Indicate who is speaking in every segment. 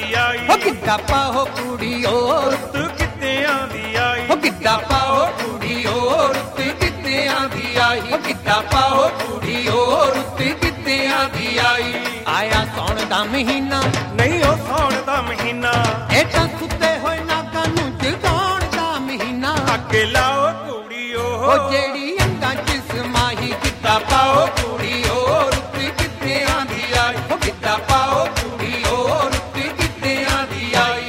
Speaker 1: ਆਈ
Speaker 2: ਓ ਗਿੱਧਾ ਪਾਓ ਕੁੜੀਓ
Speaker 1: ਰੁੱਤ ਕਿੱਤਿਆਂ ਦੀ ਆਈ
Speaker 2: ਓ ਗਿੱਧਾ ਪਾਓ ਕੁੜੀਓ ਰੁੱਤ ਕਿੱਤਿਆਂ ਦੀ ਆਈ ਓ ਗਿੱਧਾ ਪਾਓ ਕੁੜੀਓ ਰੁੱਤ ਕਿੱਤਿਆਂ ਦੀ ਆਈ ਆਇਆ ਸੌਣ ਦਾ ਮਹੀਨਾ
Speaker 1: ਨਹੀਂ ਉਹ ਸਾਉਣ ਦਾ ਮਹੀਨਾ
Speaker 2: ਇਹ ਤਾਂ ਸੁੱਤੇ ਹੋਏ ਨਾਗਾਂ ਨੂੰ ਜਗਾਉਣ ਦਾ ਮਹੀਨਾ
Speaker 1: ਅੱਗੇ ਲਾਓ ਕੁੜੀਓ
Speaker 2: ਓ ਜਿਹੜੀ ਅੰਗਾਂ ਚ ਸਮਾਹੀ ਗਿੱਧਾ ਪਾਓ ਕੁੜੀਓ ਰੁੱਤ ਕਿੱਤਿਆਂ ਦੀ ਆਈ ਓ ਗਿੱਧਾ ਪਾਓ ਕੁੜੀਓ ਰੁੱਤ ਕਿੱਤਿਆਂ ਦੀ ਆਈ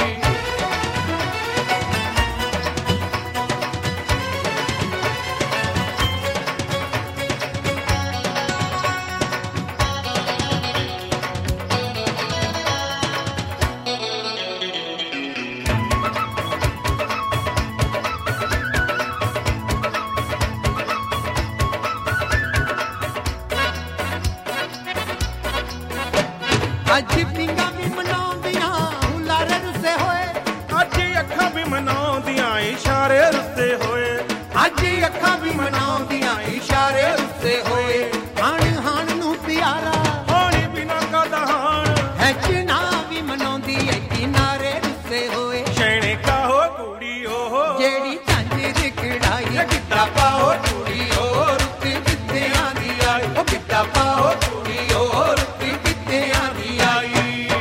Speaker 2: ਅੱਜ ਪਿੰਗਾ ਵੀ ਮਨਾਉਂਦੀਆਂ ਹੁਲਾਰੇ ਰੁੱਸੇ ਹੋਏ
Speaker 1: ਅੱਜ ਅੱਖਾਂ ਵੀ ਮਨਾਉਂਦੀਆਂ ਇਸ਼ਾਰੇ ਰੁੱਸੇ ਹੋਏ
Speaker 2: ਅੱਜ ਅੱਖਾਂ ਵੀ ਮਨਾਉਂਦੀਆਂ ਇਸ਼ਾਰੇ ਰੁੱਸੇ ਹੋਏ ਹਾਣ ਹਾਣ ਨੂੰ ਪਿਆਰਾ
Speaker 1: ਪਾਣੀ ਬਿਨਾ ਕਾਦਾ ਹਾਣ
Speaker 2: ਹੈ ਚਿਨਾ ਵੀ ਮਨਾਉਂਦੀ ਏ ਕਿਨਾਰੇ ਰੁੱਸੇ ਹੋਏ
Speaker 1: ਸ਼ੈਣੇ ਕਾਹੋ ਕੁੜੀਓ
Speaker 2: ਜਿਹੜੀ ਝਾਂਜਰ ਕਢਾਈ ਗਿੱਧਾ ਪਾਓ ਕੁੜੀਓ ਰੁੱਤ ਕਿੱਤਿਆਂ ਦੀ ਆਈ ਓ ਗਿੱਧਾ ਪਾਓ ਕੁੜੀਓ ਰੁੱਤ ਕਿੱਤਿਆਂ ਦੀ ਆਈ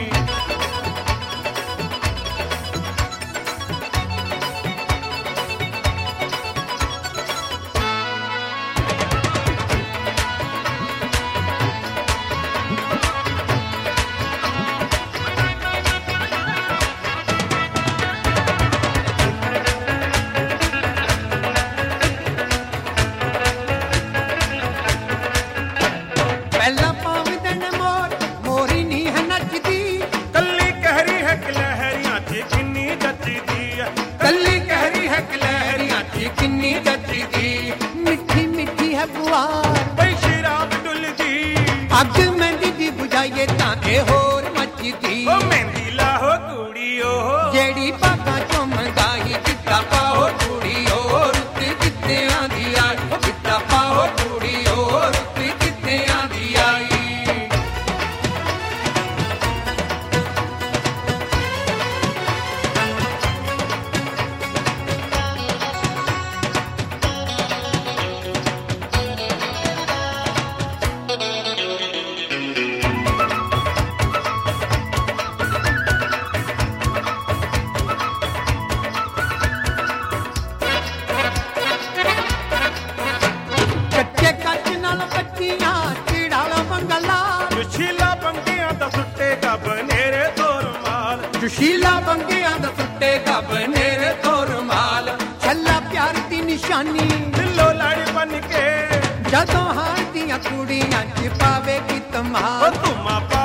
Speaker 2: ਪਹਿਲਾਂ ਪਾਵਦੇ ਨੇ ਮੋਰ ਮੋਰੀ ਨਹੀਂ ਹੈ ਨੱਚਦੀ
Speaker 1: ਕੱਲੀ ਕਹਿਰੀ ਹੈ ਕਿ ਲਹਿਰੀਆਂ 'ਚ ਕਿੰਨੀ ਜੱਚਦੀ ਆ
Speaker 2: ਕੱਲੀ ਕਹਿਰੀ ਹੈ ਕਿ ਲਹਿਰੀਆਂ 'ਚ ਕਿੰਨੀ ਜੱਚਦੀ ਮਿੱਠੀ ਮਿੱਠੀ ਹੈ ਪੁਆਰ
Speaker 1: ਬਈ ਸ਼ਰਾਬ ਡੁੱਲਦੀ
Speaker 2: ਅੱਗ ਮਹਿੰਦੀ ਦੀ ਬੁਝਾਈਏ ਤਾਂ ਇਹ ਹੋਰ ਮੱਚਦੀ
Speaker 1: ਓ ਮਹਿੰਦੀ ਲਾਹੋ ਕੁੜੀਓ
Speaker 2: ਜਿਹੜੀ ਬਾਗਾਂ ਚੋਂ ਮੰਗਾਈ ਗਿੱਧਾ ਪਾਓ ਕੁੜੀਓ ਰੁੱਤ ਕਿੱਤਿਆਂ ਦੀ ਆਈ ਓ ਗਿੱਧਾ ਪਾਓ ਕੁੜੀਓ ਰੁੱਤ ਕਿੱਤਿਆਂ ਦੀ ਆਈ ਕੱਚੇ ਕੱਚ ਨਾਲ ਬੱਚੀਆਂ ਚਿੜਾਲਾ ਮੰਗਲਾ
Speaker 1: ਜੁਸ਼ੀਲਾ ਬੰਗਿਆਂ ਦਾ ਸੁੱਟੇਗਾ ਬਨੇਰੇ ਤੋਂ ਰੁਮਾਲ
Speaker 2: ਜੁਸ਼ੀਲਾ ਬੰਗਿਆਂ ਦਾ ਸੁੱਟੇਗਾ ਬਨੇਰੇ ਤੋਂ ਰੁਮਾਲ ਛੱਲਾ ਪਿਆਰ ਦੀ ਨਿਸ਼ਾਨੀ
Speaker 1: ਦਿਲੋਂ ਲੜ ਬਨ ਕੇ
Speaker 2: ਜਦੋਂ ਹਾਰ ਦੀਆਂ ਕੁੜੀਆਂ ਚ ਪਾਵੇਗੀ
Speaker 1: ਓ
Speaker 2: ਧਮਾਲ
Speaker 1: ਧੁਮਾ